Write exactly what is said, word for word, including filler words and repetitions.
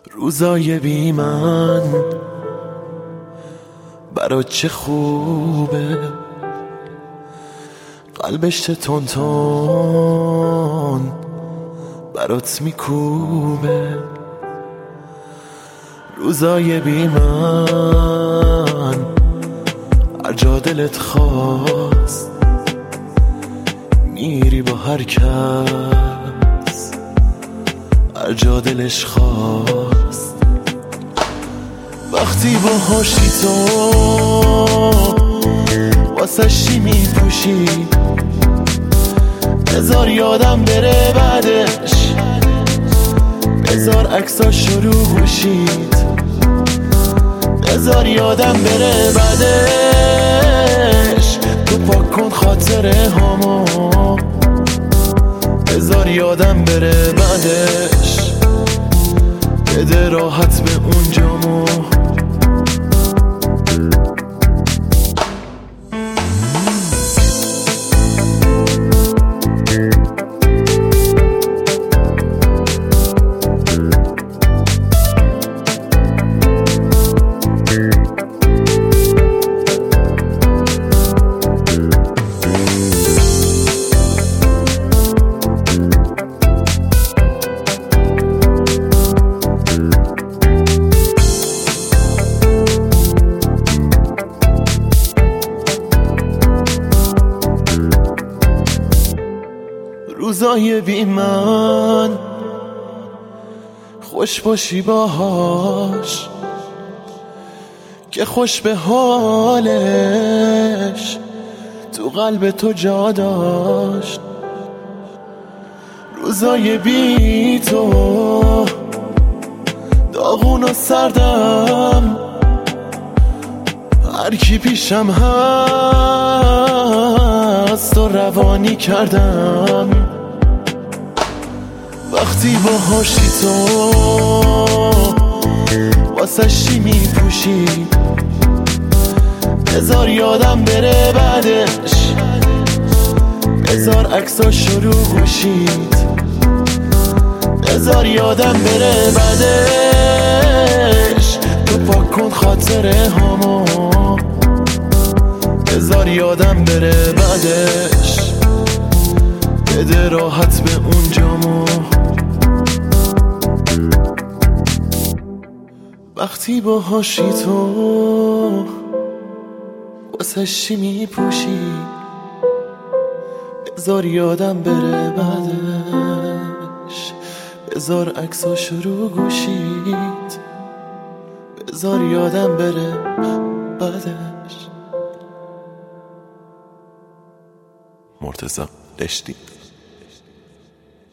روزای بی من برات چه خوبه، قلبش تون تون برات میکوبه. روزای بی من هر جا دلت خواست میری با هر کس، هر جا دلش خواست. وقتی باهاشی تو واسه چی میپوشی، بذار یادم بره بعدش، بذار عکساشو رو گوشید، بذار یادم بره بعدش. تو پاک کن خاطره هامو، بذار یادم بره بعدش، بده راحت به اونجامو. روزای بی من خوش باشی باهاش، که خوش به حالش تو قلب تو جا داشت. روزای بی تو داغون و سردم، هر کی پیشم هست و روانی کردم. وقتی باهاشی تو واسه چی میپوشی، بذار یادم بره بعدش، بذار عکساشو رو گوشید، بذار یادم بره بعدش. تو پاک کن خاطره هامو، بذار یادم بره بعدش، بده راحت به اونجامو. وقتی باهاشی تو واسه چی میپوشی، بذار یادم بره بعدش، بذار عکساشو رو گوشید، بذار یادم بره بعدش. مرتضی لشتی.